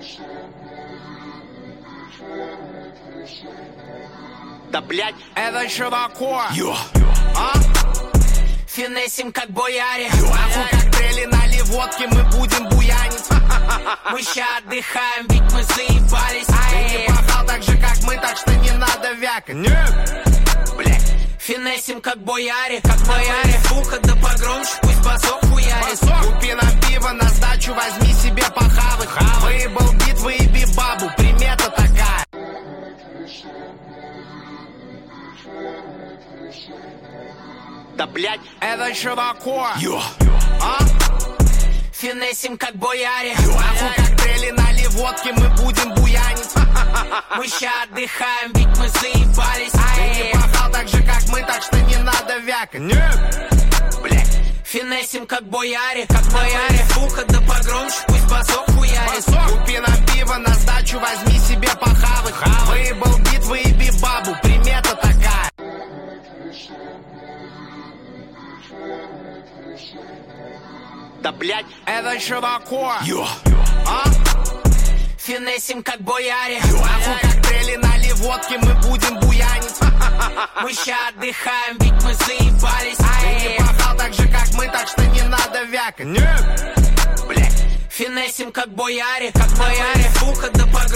Да блять, это Шивако. Финесим как бояре. Нахуй коктейли, нали водки, мы будем буянить. Мы ща отдыхаем, ведь мы заебались. Ты не пахал так же, как мы, так что не надо вякать. Нет, блять. Финесим как бояре, как бояре. Фуха да погромче, пусть басок хуярит. Купи нам пиво, на сдачу возьми себе похавать. Выебал бит, выеби бабу, примета такая. Да блять, это Шивако. Финесим как бояре. Нахуй коктейли, нали водки, мы будем буянить. Мы ща отдыхаем, ведь мы заебались. Ты не пахал так же, как мы, так что не надо вякать. Нет, блять. Финесим как бояре, как бояре. Фуха да погромче, пусть басок хуярит. Купи нам пиво, на сдачу возьми себе похавать. Выебал бит, выеби бабу, примета такая. Да блять, это Шивако. Финесим как бояре. Нахуй коктейли, нали водки, мы будем буянить. Мы ща отдыхаем, ведь мы заебались. Ты не пахал так же, как мы, так что не надо вякать. Нет, блять. Финесим как бояре, как бояре. Фуха да погромче.